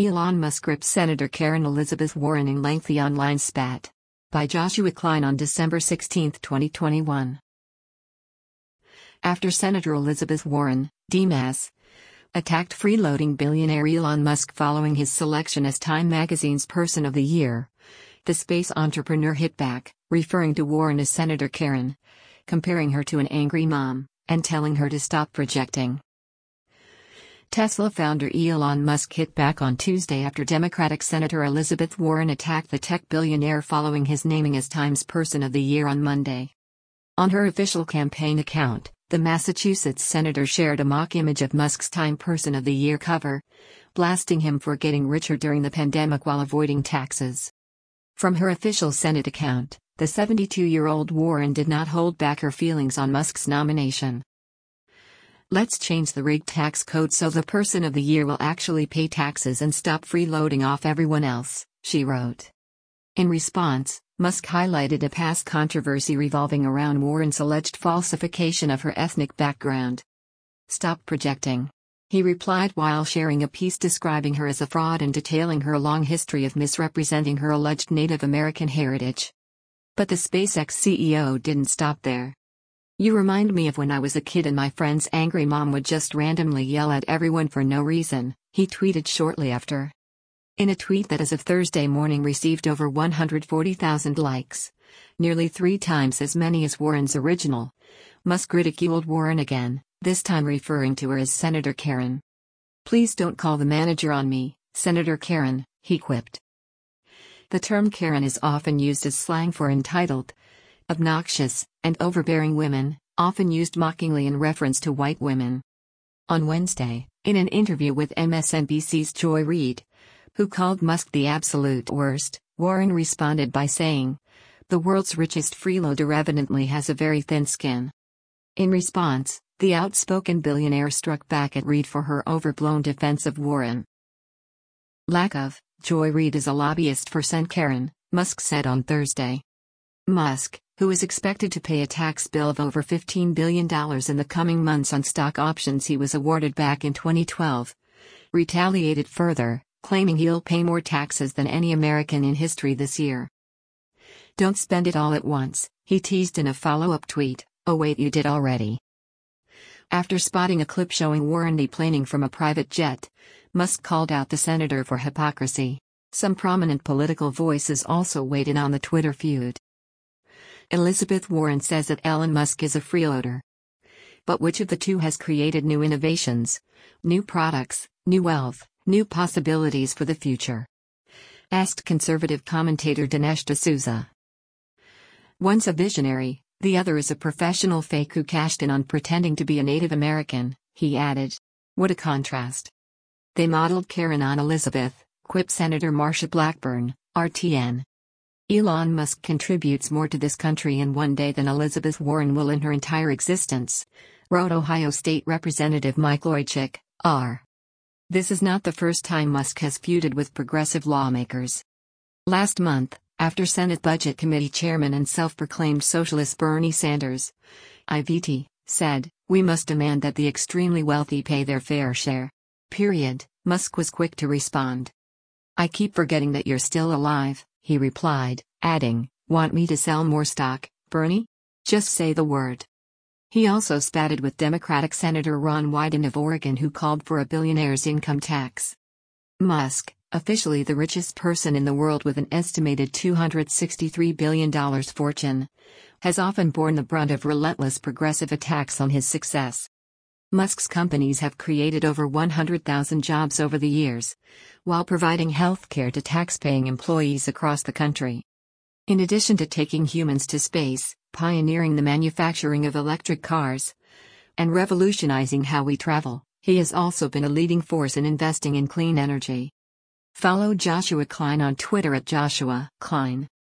Elon Musk grips Senator Karen Elizabeth Warren in lengthy online spat. By Joshua Klein on December 16, 2021. After Senator Elizabeth Warren, DMAS, attacked freeloading billionaire Elon Musk following his selection as Time magazine's Person of the Year, the space entrepreneur hit back, referring to Warren as Senator Karen, comparing her to an angry mom, and telling her to stop projecting. Tesla founder Elon Musk hit back on Tuesday after Democratic Senator Elizabeth Warren attacked the tech billionaire following his naming as Time's Person of the Year on Monday. On her official campaign account, the Massachusetts senator shared a mock image of Musk's Time Person of the Year cover, blasting him for getting richer during the pandemic while avoiding taxes. From her official Senate account, the 72-year-old Warren did not hold back her feelings on Musk's nomination. "Let's change the rigged tax code so the Person of the Year will actually pay taxes and stop freeloading off everyone else," she wrote. In response, Musk highlighted a past controversy revolving around Warren's alleged falsification of her ethnic background. "Stop projecting," he replied while sharing a piece describing her as a fraud and detailing her long history of misrepresenting her alleged Native American heritage. But the SpaceX CEO didn't stop there. "You remind me of when I was a kid and my friend's angry mom would just randomly yell at everyone for no reason," he tweeted shortly after. In a tweet that as of Thursday morning received over 140,000 likes, nearly 3 times as many as Warren's original, Musk ridiculed Warren again, this time referring to her as Senator Karen. "Please don't call the manager on me, Senator Karen," he quipped. The term Karen is often used as slang for entitled, obnoxious, and overbearing women, often used mockingly in reference to white women. On Wednesday, in an interview with MSNBC's Joy Reid, who called Musk the absolute worst, Warren responded by saying, "The world's richest freeloader evidently has a very thin skin." In response, the outspoken billionaire struck back at Reid for her overblown defense of Warren. "Lack of, Joy Reid is a lobbyist for Sen Karen," Musk said on Thursday. Musk, who is expected to pay a tax bill of over $15 billion in the coming months on stock options he was awarded back in 2012, retaliated further, claiming he'll pay more taxes than any American in history this year. "Don't spend it all at once," he teased in a follow-up tweet. "Oh wait, you did already." After spotting a clip showing Warren deplaning from a private jet, Musk called out the senator for hypocrisy. Some prominent political voices also weighed in on the Twitter feud. Elizabeth Warren says that Elon Musk is a freeloader. But which of the two has created new innovations, new products, new wealth, new possibilities for the future? Asked conservative commentator Dinesh D'Souza. "One's a visionary, the other is a professional fake who cashed in on pretending to be a Native American," he added. "What a contrast." "They modeled Karen on Elizabeth," quipped Senator Marsha Blackburn, RTN. "Elon Musk contributes more to this country in one day than Elizabeth Warren will in her entire existence," wrote Ohio State Representative Mike Loychik, R. This is not the first time Musk has feuded with progressive lawmakers. Last month, after Senate Budget Committee Chairman and self-proclaimed socialist Bernie Sanders, IVT, said, "We must demand that the extremely wealthy pay their fair share. Period," Musk was quick to respond. "I keep forgetting that you're still alive," he replied, adding, "Want me to sell more stock, Bernie? Just say the word." He also spatted with Democratic Senator Ron Wyden of Oregon, who called for a billionaire's income tax. Musk, officially the richest person in the world with an estimated $263 billion fortune, has often borne the brunt of relentless progressive attacks on his success. Musk's companies have created over 100,000 jobs over the years, while providing health care to tax-paying employees across the country. In addition to taking humans to space, pioneering the manufacturing of electric cars, and revolutionizing how we travel, he has also been a leading force in investing in clean energy. Follow Joshua Klein on Twitter at Joshua Klein.